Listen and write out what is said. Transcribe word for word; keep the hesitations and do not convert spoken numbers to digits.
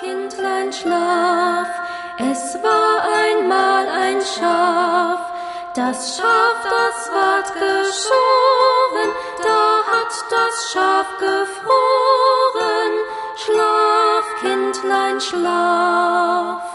Kindlein, schlaf, es war einmal ein Schaf. Das Schaf, das ward geschoren, da hat das Schaf gefroren. Schlaf, Kindlein, schlaf.